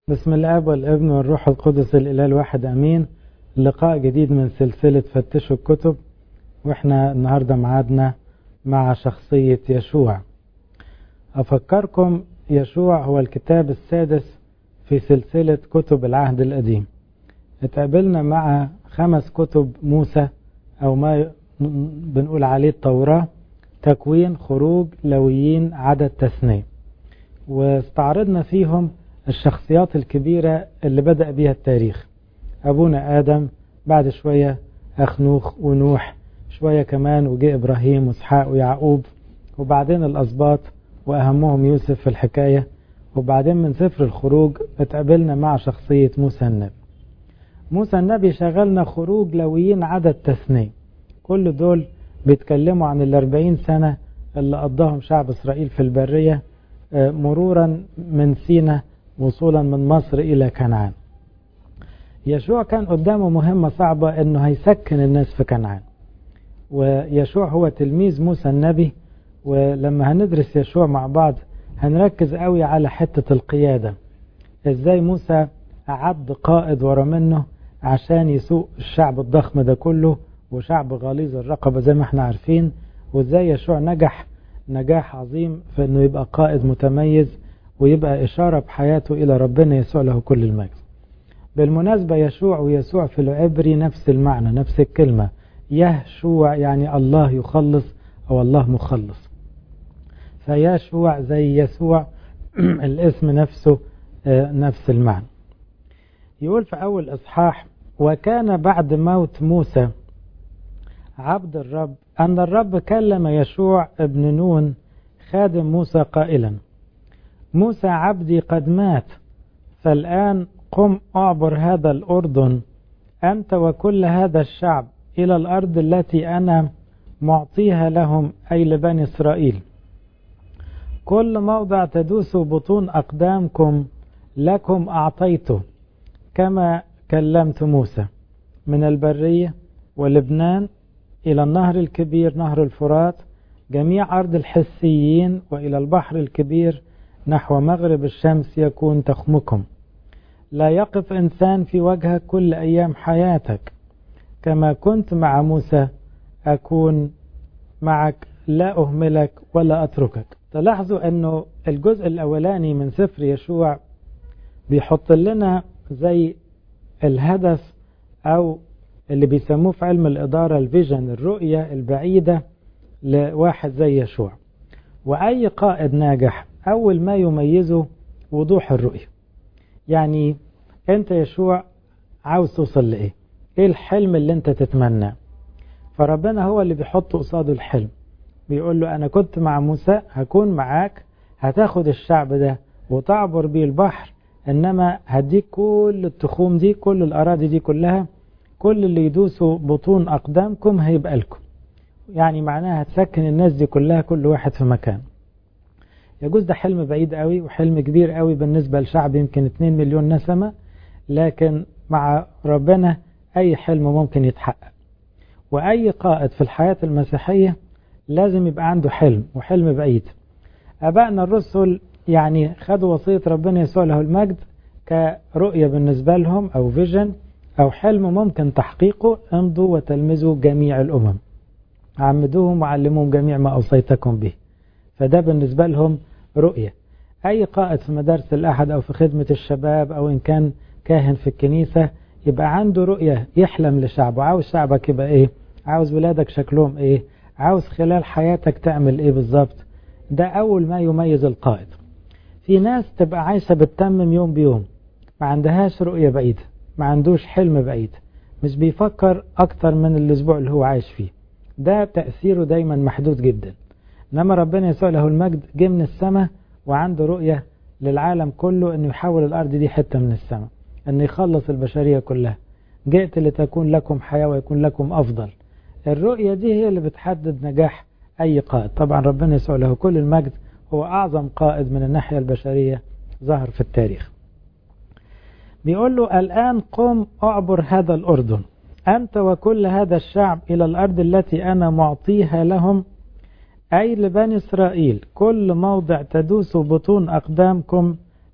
بسم الاب والابن والروح القدس الاله الواحد امين. لقاء جديد من سلسلة فتشوا الكتب، واحنا النهاردة معادنا مع شخصية يشوع. افكركم يشوع هو الكتاب السادس في سلسلة كتب العهد القديم. اتقابلنا مع 5 كتب موسى او ما بنقول عليه التوراة: تكوين، خروج، لويين، عدد، تثنية. واستعرضنا فيهم الشخصيات الكبيرة اللي بدأ بها التاريخ: أبونا آدم، بعد شوية أخنوخ ونوح، شوية كمان وجاء إبراهيم وإسحاق ويعقوب، وبعدين الأسباط وأهمهم يوسف في الحكاية. وبعدين من سفر الخروج اتقابلنا مع شخصية موسى النبي. موسى النبي شغلنا خروج، لويين، عدد، تثنية. كل دول بيتكلموا عن 40 سنة اللي قضاهم شعب إسرائيل في البرية، مرورا من سينا وصولا من مصر إلى كنعان. يشوع كان قدامه مهمة صعبة، انه هيسكن الناس في كنعان، ويشوع هو تلميذ موسى النبي. ولما هندرس يشوع مع بعض هنركز قوي على حتة القيادة، ازاي موسى أعد قائد ورا منه عشان يسوق الشعب الضخم ده كله، وشعب غليظ الرقبة زي ما احنا عارفين، وازاي يشوع نجح نجاح عظيم في انه يبقى قائد متميز ويبقى إشارة بحياته إلى ربنا يسوع له كل المجد. بالمناسبة يشوع ويسوع في العبري نفس المعنى، نفس الكلمة. يشوع يعني الله يخلص أو الله مخلص، فيشوع زي يسوع الاسم نفسه نفس المعنى. يقول في أول إصحاح: وكان بعد موت موسى عبد الرب أن الرب كلم يشوع ابن نون خادم موسى قائلا: موسى عبدي قد مات، فالآن قم أعبر هذا الأردن أنت وكل هذا الشعب إلى الأرض التي أنا معطيها لهم، أي لبني إسرائيل. كل موضع تدوس بطون أقدامكم لكم أعطيته، كما كلمت موسى، من البرية ولبنان إلى النهر الكبير نهر الفرات، جميع أرض الحسيين، وإلى البحر الكبير نحو مغرب الشمس يكون تخمكم. لا يقف إنسان في وجهك كل أيام حياتك، كما كنت مع موسى أكون معك، لا أهملك ولا أتركك. تلاحظوا أنه الجزء الأولاني من سفر يشوع بيحط لنا زي الهدف، أو اللي بيسموه في علم الإدارة الفيجن، الرؤية البعيدة لواحد زي يشوع. وأي قائد ناجح أول ما يميزه وضوح الرؤية. يعني أنت يشوع عاوز توصل لإيه؟ إيه الحلم اللي أنت تتمناه؟ فربنا هو اللي بيحط قصاده الحلم، بيقول له أنا كنت مع موسى، هكون معاك، هتاخد الشعب ده وتعبر بيه البحر، إنما هديك كل التخوم دي، كل الأراضي دي كلها، كل اللي يدوسوا بطون أقدامكم هيبقى لكم. يعني معناها هتسكن الناس دي كلها، كل واحد في مكان. يجوز ده حلم بعيد قوي وحلم كبير قوي بالنسبة لشعب يمكن 2 مليون نسمة، لكن مع ربنا أي حلم ممكن يتحقق. وأي قائد في الحياة المسيحية لازم يبقى عنده حلم، وحلم بعيد. أبائنا الرسل يعني خدوا وصية ربنا يسوع له المجد كرؤية بالنسبة لهم، أو فيجن، أو حلم ممكن تحقيقه: امضوا وتلمذوا جميع الأمم، عمدوهم وعلموهم جميع ما أوصيتكم به. فده بالنسبة لهم رؤية. أي قائد في مدارس الأحد أو في خدمة الشباب أو إن كان كاهن في الكنيسة يبقى عنده رؤية، يحلم لشعبه. عاوز شعبك يبقى إيه؟ عاوز ولادك شكلهم إيه؟ عاوز خلال حياتك تعمل إيه بالظبط؟ ده أول ما يميز القائد. في ناس تبقى عايشة بتتمم يوم بيوم، ما عندهاش رؤية بعيدة، ما عندوش حلم بعيد، مش بيفكر أكتر من الأسبوع اللي هو عايش فيه. ده تأثيره دايما محدود جدا. إنما ربنا يسوع له المجد جه من السماء وعنده رؤية للعالم كله، إنه يحول الأرض دي حتة من السماء، إنه يخلص البشرية كلها. جئت لتكون لكم حياة ويكون لكم أفضل. الرؤية دي هي اللي بتحدد نجاح أي قائد. طبعا ربنا يسوع له كل المجد هو أعظم قائد من الناحية البشرية ظهر في التاريخ. بيقول له: الآن قم أعبر هذا الأردن أنت وكل هذا الشعب إلى الأرض التي أنا معطيها لهم، أي لبني إسرائيل. كل موضع تدوس بطون أقدامكم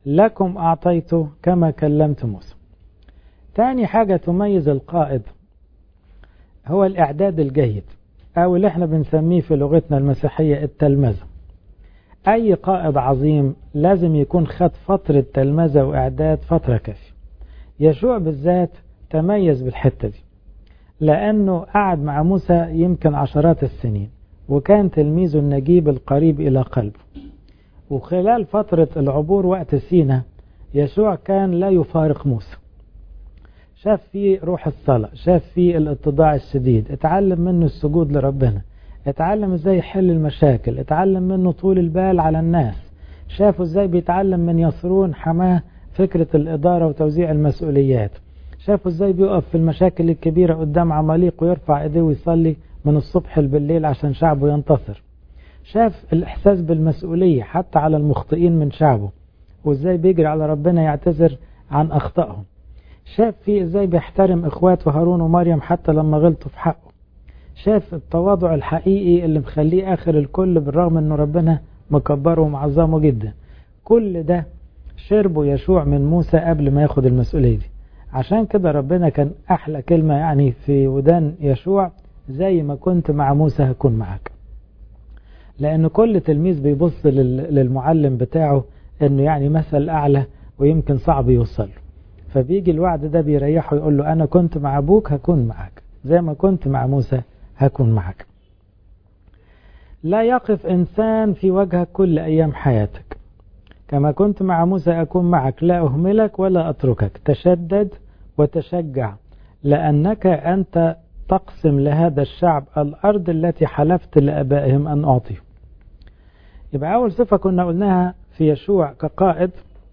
لكم أعطيت كما كلمت موسى. تاني حاجة تميز القائد هو الإعداد الجيد، أو اللي احنا بنسميه في لغتنا المسيحية التلمذة. أي قائد عظيم لازم يكون خد فترة تلمذة وإعداد فترة كافية. يشوع بالذات تميز بالحتة دي، لأنه قعد مع موسى يمكن عشرات السنين، وكان تلميذه النجيب القريب إلى قلبه. وخلال فترة العبور وقت سينا يشوع كان لا يفارق موسى، شاف فيه روح الصلاة، شاف فيه الاتضاع الشديد، اتعلم منه السجود لربنا، اتعلم ازاي يحل المشاكل، اتعلم منه طول البال على الناس، شافه ازاي بيتعلم من يسرون حماه فكرة الإدارة وتوزيع المسؤوليات، شافه ازاي بيقف في المشاكل الكبيرة قدام عماليق ويرفع ايديه ويصلي من الصبح بالليل عشان شعبه ينتصر، شاف الإحساس بالمسؤولية حتى على المخطئين من شعبه، وازاي بيجري على ربنا يعتذر عن أخطائهم، شاف فيه ازاي بيحترم اخواته هارون ومريم حتى لما غلطوا في حقه، شاف التواضع الحقيقي اللي مخليه آخر الكل بالرغم انه ربنا مكبره ومعظمه جدا. كل ده شربه يشوع من موسى قبل ما ياخد المسؤولية دي. عشان كده ربنا كان أحلى كلمة يعني في ودان يشوع: زي ما كنت مع موسى هكون معك. لأن كل تلميذ بيبص للمعلم بتاعه انه يعني مثل أعلى ويمكن صعب يوصل، فبيجي الوعد ده بيريحه، يقول له أنا كنت مع أبوك هكون معك، زي ما كنت مع موسى هكون معك. لا يقف إنسان في وجهك كل أيام حياتك، كما كنت مع موسى أكون معك، لا أهملك ولا أتركك، تشدد وتشجع، لأنك أنت تقسم لهذا الشعب الأرض التي حلفت لآبائهم أن أعطيه. يبقى أول صفة كنا قلناها في يشوع كقائد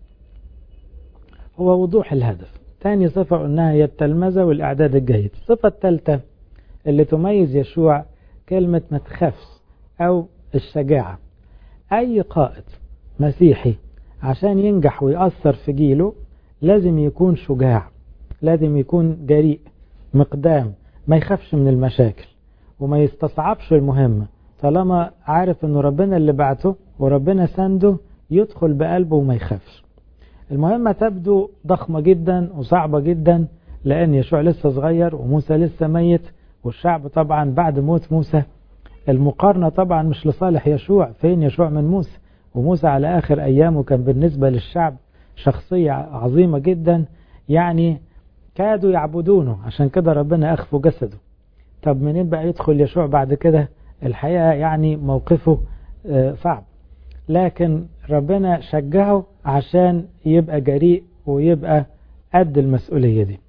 هو وضوح الهدف. تاني صفة قلناها هي التلمذة والإعداد الجيد. الصفة الثالثة اللي تميز يشوع كلمة ما تخافش أو الشجاعة. أي قائد مسيحي عشان ينجح ويأثر في جيله لازم يكون شجاع، لازم يكون جريء مقدام، ما يخافش من المشاكل وما يستصعبش المهمة، طالما عارف أنه ربنا اللي بعته وربنا سنده يدخل بقلبه وما يخافش. المهمة تبدو ضخمة جدا وصعبة جدا، لأن يشوع لسه صغير وموسى لسه ميت، والشعب طبعا بعد موت موسى. المقارنة طبعا مش لصالح يشوع، فين يشوع من موسى؟ وموسى على آخر أيامه كان بالنسبة للشعب شخصية عظيمة جدا، يعني كادوا يعبدونه، عشان كده ربنا أخفوا جسده. طب منين بقى يدخل يشوع بعد كده؟ الحقيقة يعني موقفه صعب، لكن ربنا شجعه عشان يبقى جريء ويبقى قد المسؤولية دي.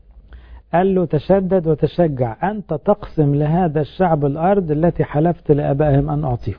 قال له تشدد وتشجع، أنت تقسم لهذا الشعب الأرض التي حلفت لآبائهم أن أعطيه.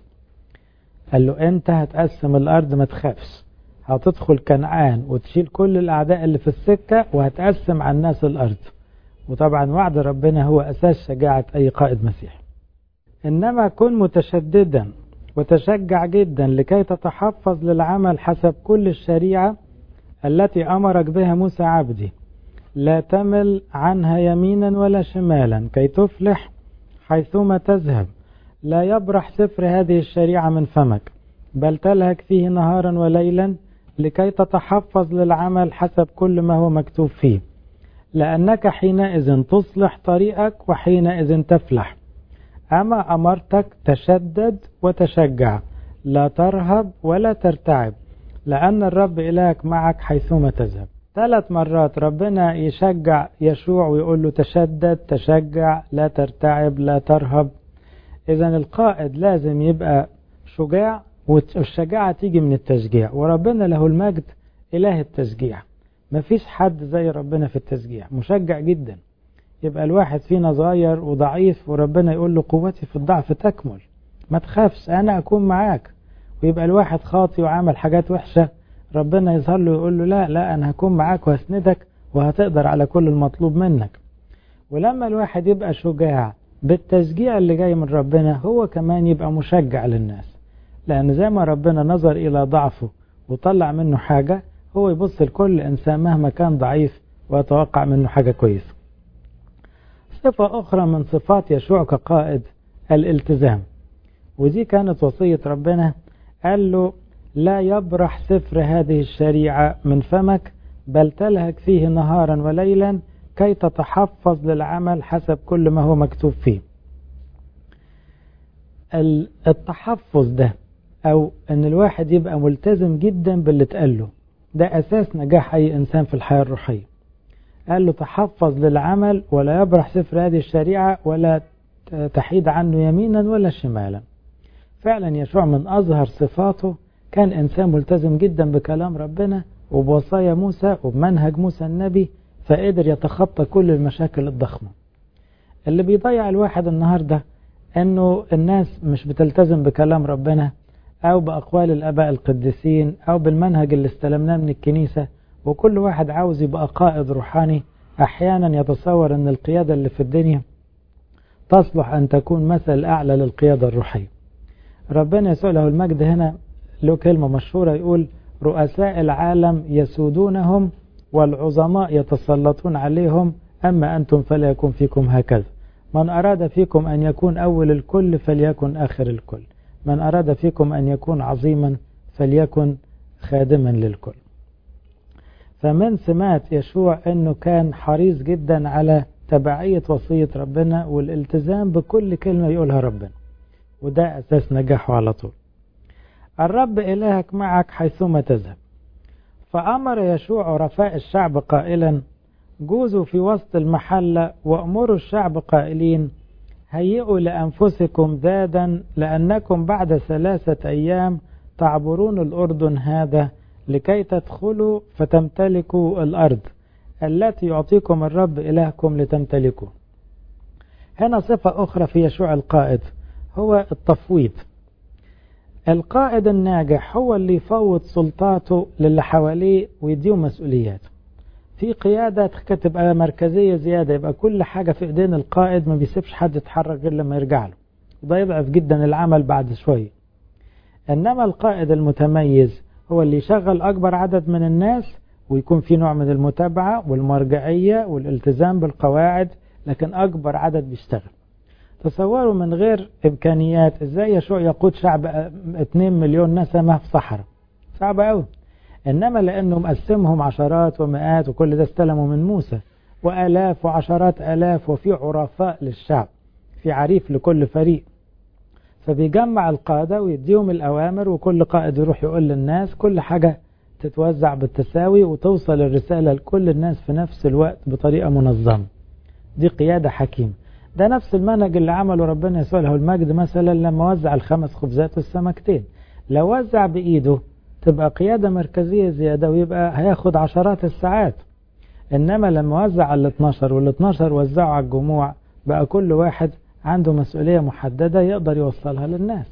قال له أنت هتقسم الأرض، ما تخافش، هتدخل كنعان وتشيل كل الأعداء اللي في السكة وهتقسم على الناس الأرض. وطبعا وعد ربنا هو أساس شجاعة أي قائد مسيحي. إنما كن متشددا وتشجع جدا لكي تتحفظ للعمل حسب كل الشريعة التي أمرك بها موسى عبدي، لا تمل عنها يمينا ولا شمالا كي تفلح حيثما تذهب. لا يبرح سفر هذه الشريعة من فمك، بل تلهك فيه نهارا وليلا لكي تتحفظ للعمل حسب كل ما هو مكتوب فيه، لأنك حينئذ تصلح طريقك وحينئذ تفلح. أما أمرتك تشدد وتشجع، لا ترهب ولا ترتعب، لأن الرب إلهك معك حيثما تذهب. 3 مرات ربنا يشجع يشوع ويقول له تشدد، تشجع، لا ترتعب، لا ترهب. إذن القائد لازم يبقى شجاع، والشجاعة تيجي من التشجيع، وربنا له المجد إله التشجيع. مفيش حد زي ربنا في التشجيع، مشجع جدا. يبقى الواحد فينا صغير وضعيف وربنا يقول له قوتي في الضعف تكمل، ما تخافش أنا أكون معاك. ويبقى الواحد خاطي وعمل حاجات وحشة، ربنا يظهر له يقول له لا أنا هكون معاك وهسندك وهتقدر على كل المطلوب منك. ولما الواحد يبقى شجاع بالتشجيع اللي جاي من ربنا، هو كمان يبقى مشجع للناس، لأن زي ما ربنا نظر إلى ضعفه وطلع منه حاجة، هو يبص لكل إنسان مهما كان ضعيف ويتوقع منه حاجة كويسة. صفة أخرى من صفات يشوع كقائد الالتزام، ودي كانت وصية ربنا. قال له لا يبرح سفر هذه الشريعة من فمك، بل تلهج فيه نهارا وليلا كي تتحفظ للعمل حسب كل ما هو مكتوب فيه. التحفظ ده أو أن الواحد يبقى ملتزم جدا باللي تقاله، ده أساس نجاح أي إنسان في الحياة الروحية. قال له تحفظ للعمل ولا يبرح سفر هذه الشريعة ولا تحيد عنه يمينا ولا شمالا. فعلا يشوع من أظهر صفاته كان إنسان ملتزم جدا بكلام ربنا وبوصايا موسى وبمنهج موسى النبي، فقدر يتخطى كل المشاكل الضخمة. اللي بيضيع الواحد النهاردة أنه الناس مش بتلتزم بكلام ربنا أو بأقوال الآباء القديسين أو بالمنهج اللي استلمناه من الكنيسة، وكل واحد عاوز يبقى قائد روحاني. أحيانا يتصور أن القيادة اللي في الدنيا تصلح أن تكون مثل أعلى للقيادة الروحية. ربنا يسوع له المجد هنا له كلمة مشهورة يقول: رؤساء العالم يسودونهم والعظماء يتسلطون عليهم، أما أنتم فلا يكون فيكم هكذا. من أراد فيكم أن يكون أول الكل فليكن آخر الكل، من أراد فيكم أن يكون عظيما فليكن خادما للكل. فمن سمات يشوع أنه كان حريص جدا على تبعية وصية ربنا والالتزام بكل كلمة يقولها ربنا، وده أساس نجاحه على طول. الرب إلهك معك حيثما تذهب. فأمر يشوع عرفاء الشعب قائلا: جوزوا في وسط المحلة وأمروا الشعب قائلين: هيئوا لأنفسكم زادا، لأنكم بعد 3 أيام تعبرون الأردن هذا لكي تدخلوا فتمتلكوا الأرض التي يعطيكم الرب إلهكم لتمتلكوا. هنا صفة أخرى في يشوع القائد هو التفويض. القائد الناجح هو اللي يفوض سلطاته للي حواليه ويديهم مسؤوليات. في قيادة تبقى مركزية زيادة، يبقى كل حاجة في ايدين القائد، ما بيسيبش حد يتحرك غير لما يرجع له، وده يضعف جدا العمل بعد شوية. انما القائد المتميز هو اللي يشغل اكبر عدد من الناس، ويكون في نوع من المتابعة والمرجعية والالتزام بالقواعد، لكن اكبر عدد بيشتغل. تصوروا من غير امكانيات ازاي يشوع يقود شعب 2 مليون نسمة في صحراء؟ صعب قوي. إنما لأنه مقسمهم عشرات ومئات، وكل ده استلموا من موسى، وآلاف وعشرات آلاف، وفي عرفاء للشعب، في عريف لكل فريق، فبيجمع القادة ويديهم الأوامر، وكل قائد يروح يقول للناس، كل حاجة تتوزع بالتساوي وتوصل الرسالة لكل الناس في نفس الوقت بطريقة منظمة. دي قيادة حكيم. ده نفس المنهج اللي عمله ربنا يسوع له المجد مثلا لما وزع 5 خبزات والسمكتين. لو وزع بإيده تبقى قيادة مركزية زيادة ويبقى هياخد عشرات الساعات. إنما لما وزع 12 وال12 وزعوا على الجموع، بقى كل واحد عنده مسؤولية محددة يقدر يوصلها للناس.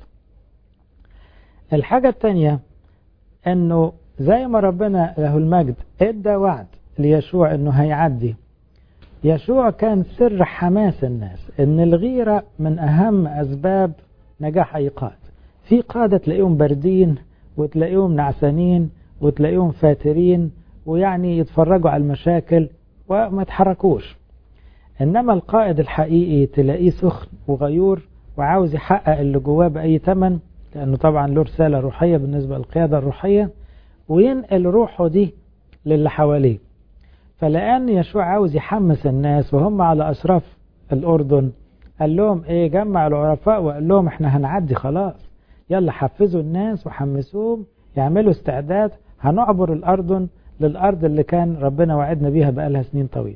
الحاجة التانية أنه زي ما ربنا له المجد ادى وعد ليشوع أنه هيعدي، يشوع كان سر حماس الناس، أن الغيرة من أهم أسباب نجاح أي قائد. في قادة تلاقيهم باردين وتلاقيهم نعسانين وتلاقيهم فاترين، ويعني يتفرجوا على المشاكل وما تحركوش. إنما القائد الحقيقي تلاقيه سخن وغيور وعاوز يحقق اللي جواه بأي ثمن، لأنه طبعا له رسالة روحية بالنسبة للقيادة الروحية، وينقل روحه دي للي حواليه. فلأن يشوع عاوز يحمس الناس وهم على أشراف الأردن، قال لهم إيه؟ جمع العرفاء وقال لهم إحنا هنعدي خلاص، يلا حفزوا الناس وحمسوهم يعملوا استعداد، هنعبر الأردن للأرض اللي كان ربنا وعدنا بيها بقالها سنين طويل.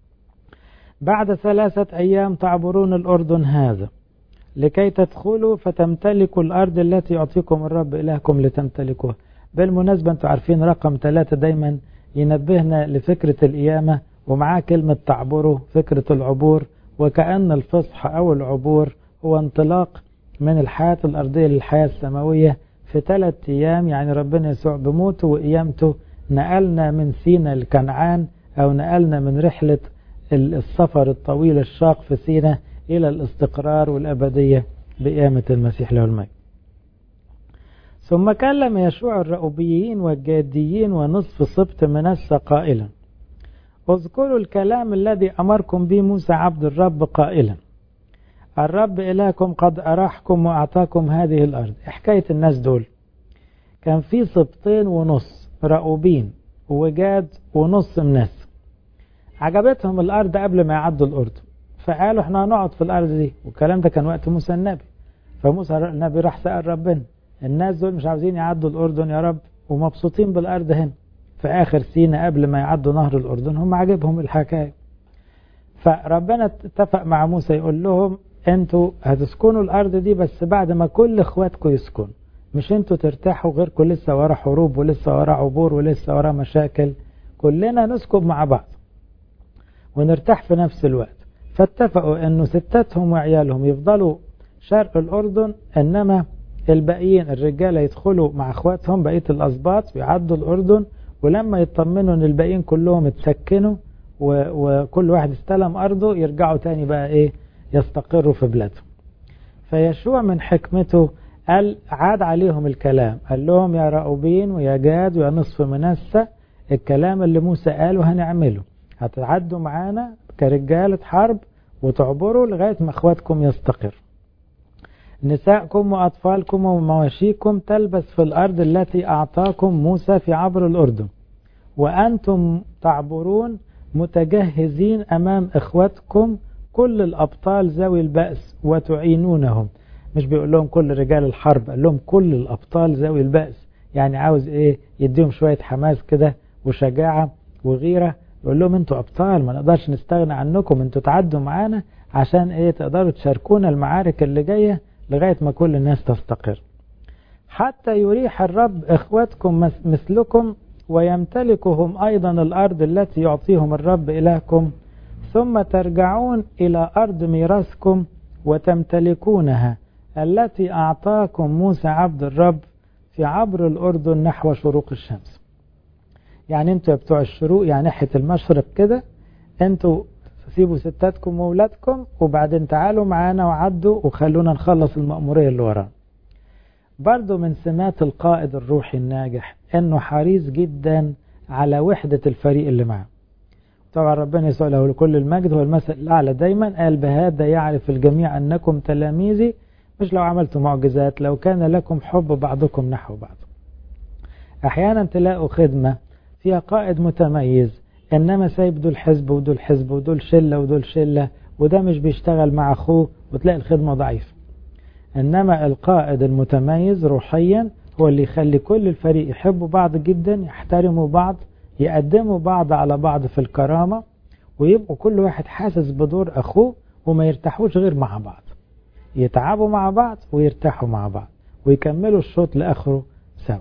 بعد 3 أيام تعبرون الأردن هذا لكي تدخلوا فتمتلكوا الأرض التي يعطيكم الرب إلهكم لتمتلكوها. بالمناسبة أنتوا عارفين رقم 3 دايما ينبهنا لفكرة القيامة، ومعاه كلمة تعبروا، فكرة العبور، وكأن الفصح أو العبور هو انطلاق من الحياة الأرضية للحياة السماوية في 3 أيام. يعني ربنا يسوع بموته وقيامته نقلنا من سينا لكنعان، أو نقلنا من رحلة السفر الطويل الشاق في سينا إلى الاستقرار والأبدية بقيامة المسيح له المجد. ثم كلم يشوع الرأوبيين والجاديين ونصف سبط منسى قائلا: اذكروا الكلام الذي أمركم به موسى عبد الرب قائلا: الرب إلهكم قد أراحكم وأعطاكم هذه الأرض. حكاية الناس دول كان في سبطين ونص، رأوبين وجاد ونص مناس. عجبتهم الأرض قبل ما يعدوا الأردن، فقالوا احنا هنقعد في الأرض دي. والكلام ده كان وقت موسى النبي. فموسى النبي راح سأل ربنا، الناس دول مش عاوزين يعدوا الأردن يا رب، ومبسوطين بالأرض هنا في آخر سينا قبل ما يعدوا نهر الأردن، هم عجبهم الحكاية. فربنا اتفق مع موسى يقول لهم انتوا هتسكنوا الأرض دي بس بعد ما كل اخواتكم يسكنوا، مش انتوا ترتاحوا غيركم لسه ورا حروب ولسه ورا عبور ولسه ورا مشاكل، كلنا نسكن مع بعض ونرتاح في نفس الوقت. فاتفقوا انه ستاتهم وعيالهم يفضلوا شرق الأردن، انما الباقيين الرجالة يدخلوا مع اخواتهم بقية الأسباط ويعدوا الأردن، ولما يطمنوا ان الباقيين كلهم اتسكنوا وكل واحد استلم أرضه يرجعوا تاني بقى ايه يستقروا في بلادهم. فيشوع من حكمته قال عاد عليهم الكلام، قال لهم يا رأوبين ويا جاد ويا نصف منسى، الكلام اللي موسى قاله هنعمله، هتعدوا معانا كرجالة حرب وتعبروا لغاية ما اخواتكم يستقر. نساءكم وأطفالكم ومواشيكم تلبس في الأرض التي أعطاكم موسى في عبر الأردن، وأنتم تعبرون متجهزين أمام إخواتكم كل الأبطال ذوي البأس وتعينونهم. مش بيقول لهم كل رجال الحرب، قال لهم كل الأبطال ذوي البأس، يعني عاوز إيه يديهم شوية حماس كده وشجاعة وغيرة، يقول لهم انتوا أبطال ما نقدرش نستغنى عنكم، انتوا تعدوا معانا عشان إيه تقدروا تشاركونا المعارك اللي جاية لغاية ما كل الناس تستقر. حتى يريح الرب إخواتكم مثلكم ويمتلكهم أيضا الأرض التي يعطيهم الرب إلهكم، ثم ترجعون إلى أرض ميراثكم وتمتلكونها التي أعطاكم موسى عبد الرب في عبر الأردن نحو شروق الشمس. يعني انتوا بتوع الشروق، يعني ناحية المشرق كده، انتوا سيبوا ستاتكم وولادكم وبعدين تعالوا معانا وعدوا وخلونا نخلص المأمورية اللي ورانا. برضو من سمات القائد الروحي الناجح انه حريص جدا على وحدة الفريق اللي معه. طبعا ربنا يسوع له لكل المجد هو المثل الأعلى دايما، قال بهذا يعرف الجميع أنكم تلاميذي، مش لو عملتوا معجزات، لو كان لكم حب بعضكم نحو بعض. أحيانا تلاقوا خدمة فيها قائد متميز إنما سايب دول حزب ودول حزب ودول شلة ودول شلة، وده مش بيشتغل مع أخوه وتلاقي الخدمة ضعيفة. إنما القائد المتميز روحيا هو اللي يخلي كل الفريق يحبوا بعض جدا، يحترموا بعض، يقدموا بعض على بعض في الكرامة، ويبقوا كل واحد حاسس بدور أخوه، وما يرتاحوش غير مع بعض، يتعبوا مع بعض ويرتاحوا مع بعض ويكملوا الشوط لآخره سوا.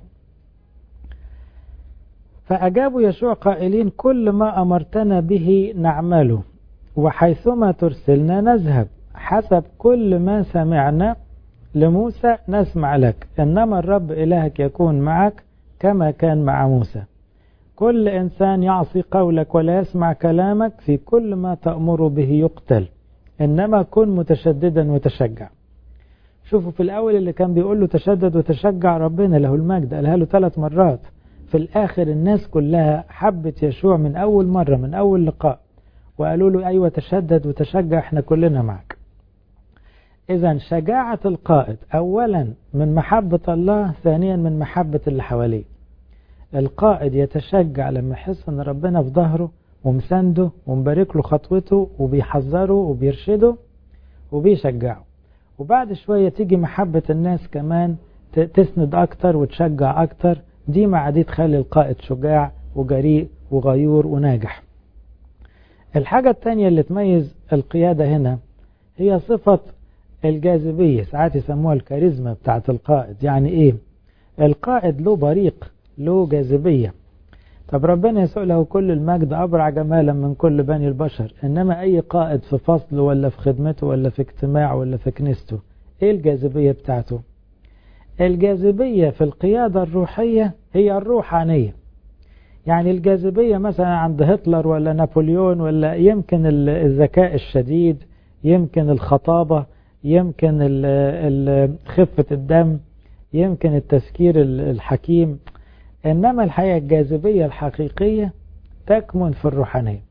فأجابوا يشوع قائلين كل ما أمرتنا به نعمله، وحيثما ترسلنا نذهب، حسب كل ما سمعنا لموسى نسمع لك، إنما الرب إلهك يكون معك كما كان مع موسى. كل إنسان يعصي قولك ولا يسمع كلامك في كل ما تأمر به يقتل، إنما كن متشددا وتشجع. شوفوا في الأول اللي كان بيقول له تشدد وتشجع ربنا له المجد قالها له 3 مرات، في الآخر الناس كلها حبت يشوع من أول مرة من أول لقاء، وقالوا له أيوة تشدد وتشجع احنا كلنا معك. إذن شجاعة القائد أولا من محبة الله، ثانيا من محبة اللي حواليه. القائد يتشجع لما يحس ان ربنا في ظهره ومسنده ومبارك له خطوته وبيحذره وبيرشده وبيشجعه، وبعد شوية تيجي محبة الناس كمان تسند أكتر وتشجع أكتر، دي مع دي تخلي القائد شجاع وجريء وغيور وناجح. الحاجة التانية اللي تميز القيادة هنا هي صفة الجاذبية، ساعات يسموها الكاريزما بتاعت القائد. يعني ايه؟ القائد له بريق، له جاذبية. طب ربنا يسوع له كل المجد أبرع جمالا من كل بني البشر، إنما أي قائد في فصله ولا في خدمته ولا في اجتماعه ولا في كنيسته إيه الجاذبية بتاعته؟ الجاذبية في القيادة الروحية هي الروحانية. يعني الجاذبية مثلا عند هتلر ولا نابليون، ولا يمكن الذكاء الشديد، يمكن الخطابة، يمكن خفة الدم، يمكن التفكير الحكيم. إنما الحقيقة الجاذبية الحقيقية تكمن في الروحانية.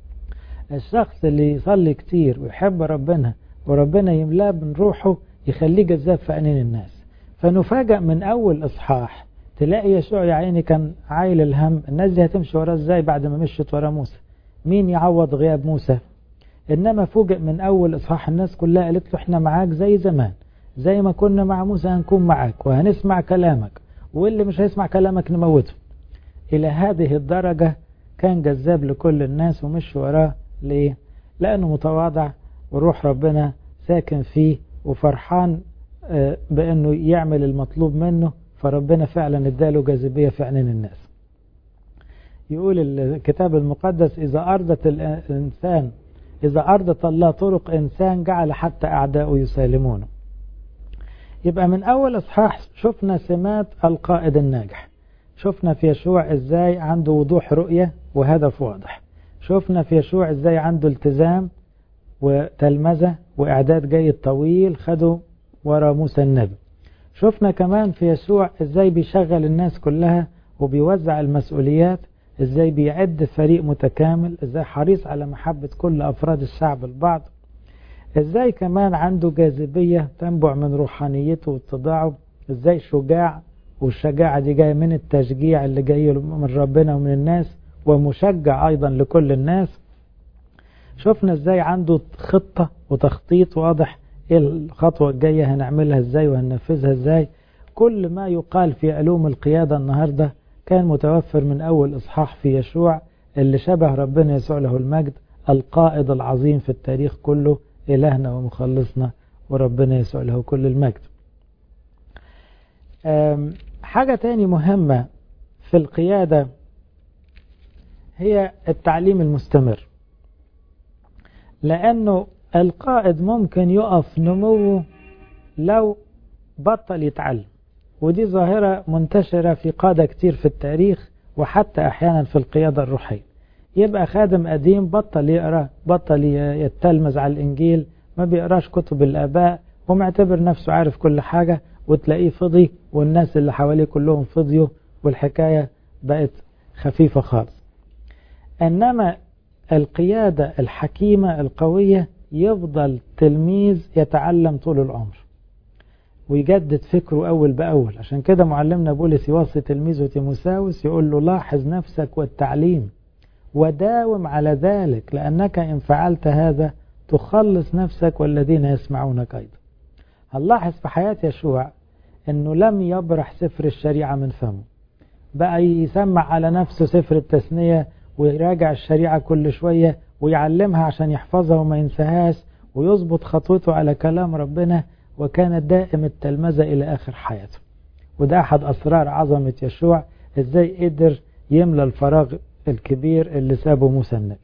الشخص اللي يصلي كتير ويحب ربنا وربنا يملاه من روحه يخليه جذاب في عينين الناس. فنفاجأ من أول إصحاح تلاقي يشوع يا عيني كان عايل الهم، الناس دي هتمشي وراه ازاي بعد ما مشيت ورا موسى؟ مين يعوض غياب موسى؟ انما فوجئ من اول اصحاح الناس كلها قالت له احنا معاك زي زمان، زي ما كنا مع موسى هنكون معاك وهنسمع كلامك، واللي مش هيسمع كلامك نموته. الى هذه الدرجة كان جذاب لكل الناس ومشي وراه. ليه؟ لانه متواضع وروح ربنا ساكن فيه وفرحان بانه يعمل المطلوب منه، فربنا فعلا اداله جاذبية في عينين الناس. يقول الكتاب المقدس إذا أرضت الله طرق إنسان جعل حتى أعداؤه يسالمونه. يبقى من أول إصحاح شفنا سمات القائد الناجح. شفنا في يشوع إزاي عنده وضوح رؤية وهدف واضح. شفنا في يشوع إزاي عنده التزام وتلمذة وإعداد جيد طويل خده ورا موسى النبي. شفنا كمان في يشوع إزاي بيشغل الناس كلها وبيوزع المسؤوليات، إزاي بيعد فريق متكامل، إزاي حريص على محبة كل أفراد الشعب البعض، إزاي كمان عنده جاذبية تنبع من روحانيته واتضاعه، إزاي شجاع، والشجاعة دي جاية من التشجيع اللي جاي من ربنا ومن الناس، ومشجع أيضا لكل الناس. شفنا إزاي عنده خطة وتخطيط واضح، إيه الخطوة الجاية هنعملها إزاي وهننفذها إزاي. كل ما يقال في علوم القيادة النهاردة كان متوفر من أول إصحاح في يشوع، اللي شبه ربنا يسوع له المجد القائد العظيم في التاريخ كله، إلهنا ومخلصنا وربنا يسوع له كل المجد. حاجة تاني مهمة في القيادة هي التعليم المستمر، لأنه القائد ممكن يقف نموه لو بطل يتعلم، ودي ظاهرة منتشرة في قادة كتير في التاريخ وحتى أحيانا في القيادة الروحية. يبقى خادم قديم بطل يقرأ، بطل يتلمذ على الإنجيل، ما بيقراش كتب الآباء ومعتبر نفسه عارف كل حاجة، وتلاقيه فضي والناس اللي حواليه كلهم فضيوا والحكاية بقت خفيفة خالص. إنما القيادة الحكيمة القوية يفضل تلميذ يتعلم طول العمر ويجدد فكره أول بأول. عشان كده معلمنا بولس يوصي تلميذه تيموثاوس يقول له لاحظ نفسك والتعليم وداوم على ذلك، لأنك إن فعلت هذا تخلص نفسك والذين يسمعونك أيضا. هنلاحظ في حياة يشوع أنه لم يبرح سفر الشريعة من فمه، بقى يسمع على نفسه سفر التثنية ويراجع الشريعة كل شوية ويعلمها عشان يحفظها وما ينساهاش ويظبط خطوته على كلام ربنا، وكان دائم التلمذة إلى آخر حياته. وده أحد أسرار عظمة يشوع، إزاي قدر يملى الفراغ الكبير اللي سابه موسى النبي.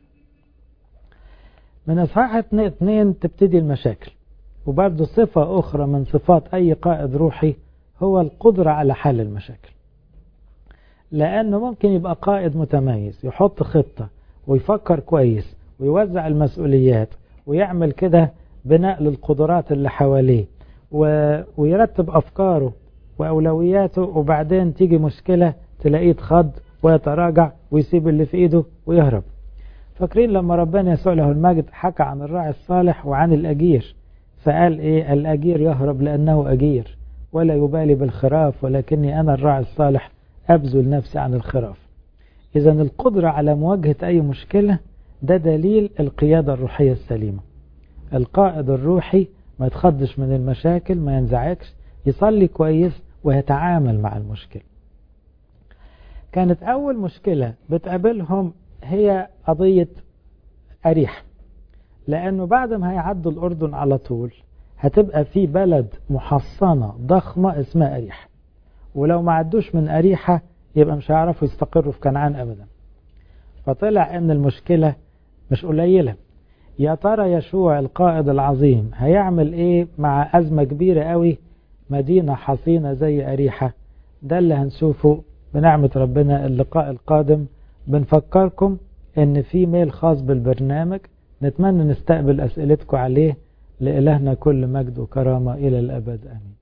من إصحاح 2 تبتدي المشاكل، وبرضه صفة أخرى من صفات أي قائد روحي هو القدرة على حل المشاكل. لأنه ممكن يبقى قائد متميز يحط خطة ويفكر كويس ويوزع المسؤوليات ويعمل كده بناء للقدرات اللي حواليه ويرتب أفكاره وأولوياته، وبعدين تيجي مشكلة تلاقيه اتخض ويتراجع ويسيب اللي في إيده ويهرب. فاكرين لما ربنا يسوع له المجد حكى عن الراعي الصالح وعن الأجير، فقال إيه؟ الأجير يهرب لأنه أجير ولا يبالي بالخراف، ولكني أنا الراعي الصالح أبذل نفسي عن الخراف. إذن القدرة على مواجهة أي مشكلة ده دليل القيادة الروحية السليمة. القائد الروحي ما يتخضش من المشاكل، ما ينزعجش، يصلي كويس ويتعامل مع المشكلة. كانت أول مشكلة بتقابلهم هي قضية أريحة، لأنه بعد ما هيعدوا الأردن على طول هتبقى في بلد محصنة ضخمة اسمها أريحة، ولو ما عدوش من أريحة يبقى مش هيعرفوا يستقروا في كنعان أبدا. فطلع أن المشكلة مش قليلة. يا ترى يشوع القائد العظيم هيعمل إيه مع أزمة كبيرة قوي، مدينة حصينة زي أريحة؟ ده اللي هنشوفه بنعمة ربنا اللقاء القادم. بنفكركم أن في ميل خاص بالبرنامج، نتمنى نستقبل أسئلتكم عليه. لإلهنا كل مجد وكرامة إلى الأبد، آمين.